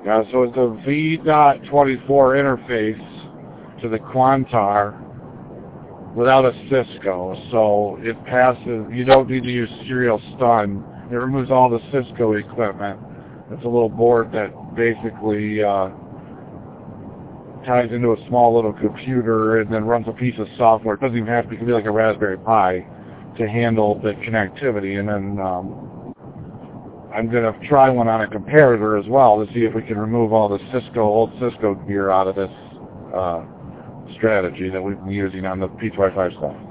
So it's a V.24 interface to the Quantar without a Cisco. So it passes, you don't need to use serial stun. It removes all the Cisco equipment. It's a little board that basically ties into a small little computer and then runs a piece of software. It doesn't even have to be, it can be like a Raspberry Pi to handle the connectivity. And then I'm going to try one on a comparator as well to see if we can remove all the old Cisco gear out of this strategy that we've been using on the P25 stuff.